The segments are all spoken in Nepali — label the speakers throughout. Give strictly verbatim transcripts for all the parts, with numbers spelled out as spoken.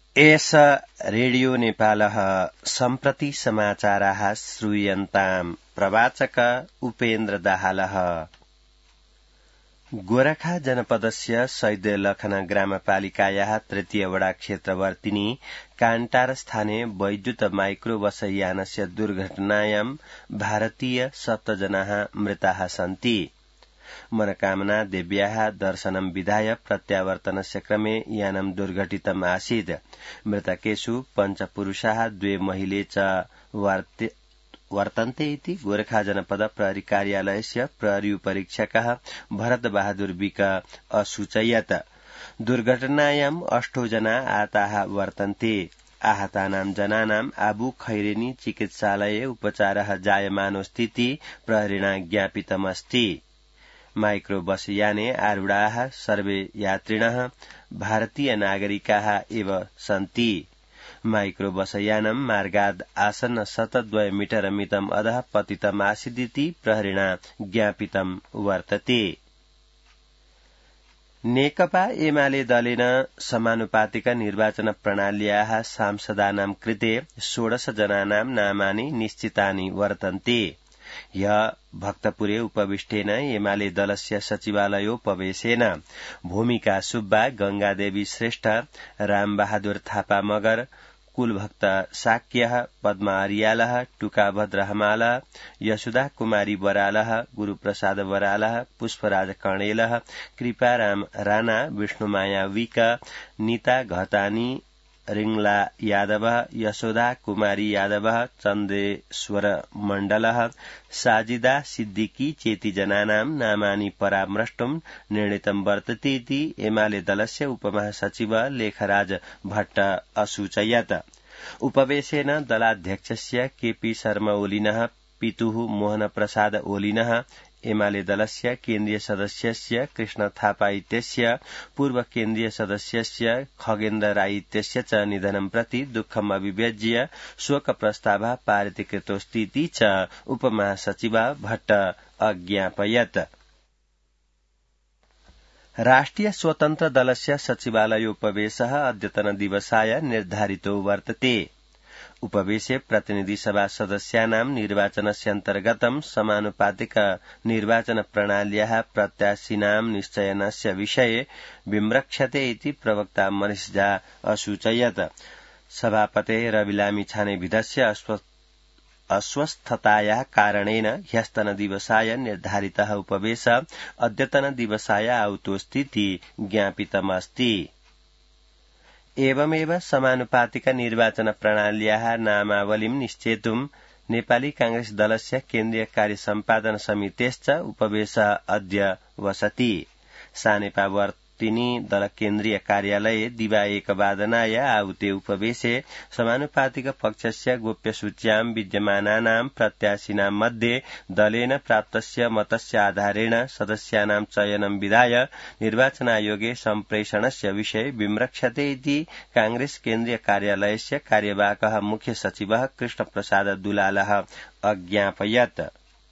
Speaker 1: एष रेडियो नेपालः सम्प्रति समाचाराः श्रूयन्ताम् प्रवाचक उपेन्द्र दाहालः। गोरखा जनपदस्य सैदलखन ग्रामपालिकायाः तृतीय वडा क्षेत्रवर्तिनी कान्टारस्थाने वैद्युत माइक्रोबसयानस्य दुर्घटनायां भारतीय सप्तजनाः मृताः सन्ति। मनोकामना देव्याः दर्शनं विधाय प्रत्यावर्तनस्य क्रमे यानं दुर्घटितम् आसीत्। मृतकेषु पञ्चपुरुषाः द्वे महिले च वर्तन्ते इति गोरखा जनपद प्रहरी कार्यालयस्य प्रहरी परीक्षकः भरत बहादुर विक असूचयत्। दुर्घटनायाम् अष्टौ जना आहताः वर्तन्ते। आहतानां जनानाम् आबु खैरेनी चिकित्सालये उपचारः जायमानोऽस्तीति प्रहरिणा ज्ञापितमस्ति। माइक्रोबसयाने आरूढाः सर्वे यात्रिणः भारतीय नागरिकाः एव सन्ति। माइक्रोबसयानं मार्गाद् आसन्न शतद्वय मीटर मितम् अधः पतितमासीदिति प्रहरिणा ज्ञापितं वर्तते। नेकपा एमाले दलेन समानुपातिक निर्वाचन प्रणाल्याः सांसदानां कृते षोडश जनानां नामानि निश्चितानि वर्तन्ते। ह्यः भक्तपुरे उपविष्टेन एमाले दलस्य सचिवालयोपवेशेन भूमिका सुब्बा, गंगादेवी श्रेष्ठ, रामबहादुर थापा मगर, कुलभक्त साक्यः, पद्मा अरियालः, टुकाभद्र हमालः, यशोदा कुमारी बरालः, गुरूप्रसाद बरालः, पुष्पराज कणेलः, कृपाराम राणा, विष्णुमाया विक, नीता घतानी, रिंगला यादव, यशोदा कुमारी यादव, चन्देश्वर मण्डलः, साजिदा सिद्दिकी चेति जनानां नामानि परामृष्टुं निर्णीतं वर्तते इति एमाले दलस्य उपमहासचिव लेखराज भट्ट असूचयत्। उपवेशेन दलाध्यक्षस्य केपी शर्मा ओलिनः पितुः मोहन प्रसाद ओलिनः, एमाले दलस्य केन्द्रीय सदस्यस्य कृष्ण थापा इत्यस्य, पूर्व केन्द्रीय सदस्यस्य खगेन्द्र राई इत्यस्य च निधनं प्रति दुःखम् अभिव्यज्य शोक प्रस्तावः पारितीकृतोऽस्तीति च उपमहासचिव भट्ट अज्ञापयत्। राष्ट्रिय स्वतन्त्र दलस्य सचिवालयोपवेशः अद्यतन दिवसाय निर्धारितो वर्तते। उपवेशे प्रतिनिधि सभा सदस्यानां निर्वाचनस्यन्तर्गतं समानुपातिक निर्वाचन प्रणाल्याः प्रत्याशिनां निश्चयनस्य विषये विमृक्षते इति प्रवक्ता मनीष झा असूचयत्। सभापतेः रविलामी छानेविधस्य अस्वस्थतायाः कारणेन ह्यस्तन दिवसाय निर्धारितः उपवेश अद्यतन दिवसाय आहुतोऽस्तीति ज्ञापितमस्ति। एवमेव समानुपातिक निर्वाचन प्रणाल्याः नामावलिं निश्चेतुं नेपाली कांग्रेस दलस्य केन्द्रीय कार्य सम्पादन समितेश्च उपवेशः अद्य वसति। सानेपावर्तिनी दल केन्द्रीय कार्यालये दिवा एकवादनाय आहुते उपवेशे समानुपातिक पक्षस्य गोप्यसूच्यां विद्यमानानां प्रत्याशिनां मध्ये दलेन प्राप्तस्य मतस्य आधारेण सदस्यानां चयनं विधाय निर्वाचनायोगे सम्प्रेषणस्य विषये विमृक्षते इति कांग्रेस केन्द्रीय कार्यालयस्य कार्यवाहकः मुख्य सचिवः कृष्णप्रसाद दुलालः अज्ञापयत्।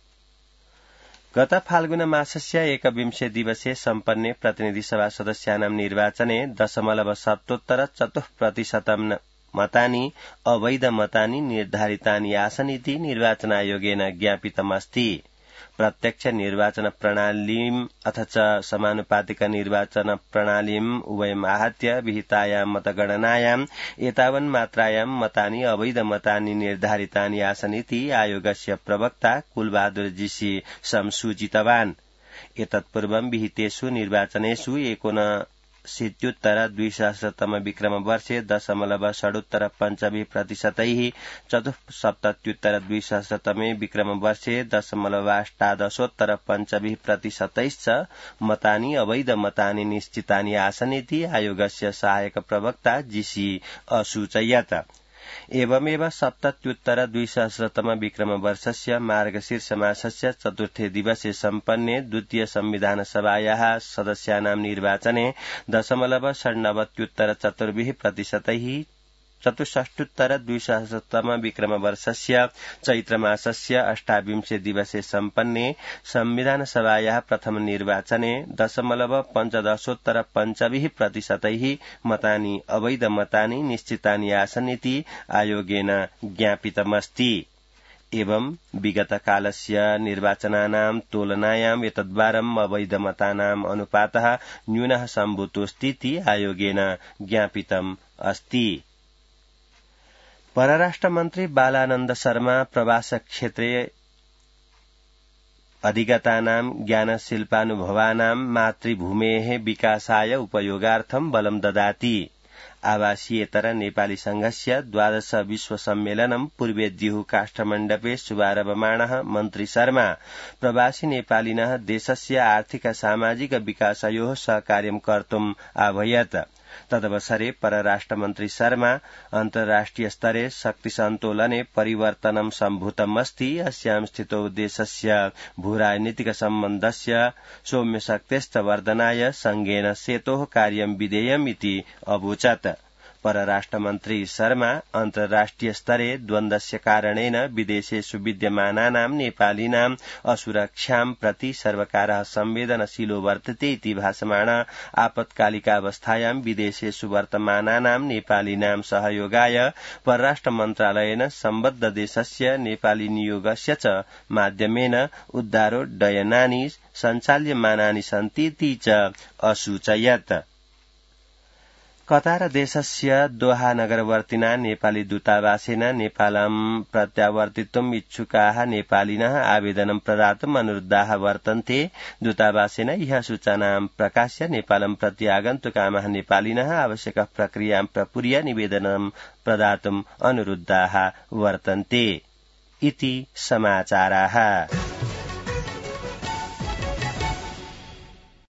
Speaker 1: गत फाल्गुन मासस्य एकविंशे दिवसे सम्पन्ने प्रतिनिधि सभा सदस्यानां निर्वाचने दशमलव सप्तोत्तर चतुः प्रतिशतं मतानि अवैध मतानि निर्धारितानि आसन् इति निर्वाचनायोगेन ज्ञापितमस्ति। प्रत्यक्ष निर्वाचन प्रणालीम् अथ च समानुपातिक निर्वाचन प्रणालीम् उभयम् आहत्य विहितायां मतगणनायाम् एतावन् मात्रायां मतानि अवैध मतानि निर्धारितानि आसन् इति आयोगस्य प्रवक्ता कुलबहादुर जीसी संसूचितवान्। एतत्पूर्वं विहितेषु निर्वाचनेषु एकोनशीत्युत्तर द्विसहस्रतम विक्रम वर्षे दशमलव षडुत्तर पञ्चभिः प्रतिशतैः, चतुःसप्तत्युत्तर द्विसहस्रतमे विक्रम वर्षे दशमलवाष्टादशोत्तर पञ्चभिः प्रतिशतैश्च मतानि अवैध मतानि निश्चितानि आसन् इति आयोगस्य सहायक प्रवक्ता जीसी असूचयत्। एवमेव सप्तत्युत्तर द्विसहस्रतम विक्रम वर्षस्य मार्गशीर्ष मासस्य चतुर्थे दिवसे सम्पन्ने द्वितीय संविधान सभायाः सदस्यानां निर्वाचने दशमलव षण्णवत्युत्तर चतुर्भिः प्रतिशतैः चतुष्षष्टुत्तर द्विसहस्रतम विक्रम वर्षस्य चैत्रमासस्य अष्टाविंशे दिवसे सम्पन्ने संविधान सभायाः प्रथम निर्वाचने दशमलव पञ्चदशोत्तर पञ्चभिः प्रतिशतैः मतानि अवैध मतानि निश्चितानि आसन्निति आयोगेन ज्ञापितमस्ति। एवं विगत कालस्य निर्वाचनानां तुलनायां एतद्वारम् अवैध मतानाम् अनुपातः न्यूनः सम्भूतोऽस्तीति आयोगेन ज्ञापितम् अस्ति। परराष्ट्र मन्त्री बालानन्द शर्मा प्रवास क्षेत्रे अधिगतानां ज्ञानशिल्पानुभवानां मातृभूमेः विकासाय उपयोगार्थं बलं ददाति। आवासीयेतर नेपाली संघस्य द्वादश विश्व सम्मेलनं पूर्वेद्युः काष्ठमण्डपे शुभारभमाणः मन्त्री शर्मा प्रवासी नेपालिनः देशस्य आर्थिक सामाजिक विकासयोः सहकार्यं कर्तुम् आह्वयत्। तदवसरे परराष्ट्रमन्त्री शर्मा अन्तर्राष्ट्रिय स्तरे शक्तिसन्तोलने परिवर्तनं सम्भूतमस्ति। अस्यां स्थितौ देशस्य भूराजनीतिक सम्बन्धस्य सौम्यशक्तेश्च वर्धनाय संघेन सेतोः कार्यं विधेयमिति अवोचत्। परराष्ट्रमन्त्री शर्मा अन्तर्राष्ट्रिय स्तरे द्वन्द्वस्य कारणेन विदेशेषु विद्यमानानां नेपालीनाम् असुरक्षां प्रति सर्वकारः संवेदनशीलो वर्तते इति भासमाण आपत्कालिकावस्थायां विदेशेषु वर्तमानानां नेपालीनां सहयोगाय परराष्ट्र मन्त्रालयेन सम्बद्ध देशस्य नेपाली नियोगस्य च माध्यमेन उद्धारोड्डयनानि सञ्चाल्यमानानि सन्तीति च असूचयत्। कतार देशस्य दोहा नगरवर्तिना नेपाली दूतावासेन नेपालं प्रत्यावर्तितुम् इच्छुकाः नेपालिनः आवेदनं प्रदातुम् अनुरुद्धाः वर्तन्ते। दूतावासेन इह सूचनां प्रकाश्य नेपालं प्रति आगन्तुकामाः नेपालिनः आवश्यक प्रक्रियां प्रपूर्य निवेदनं प्रदातुम् अनुरुद्धाः वर्तन्ते इति समाचाराः।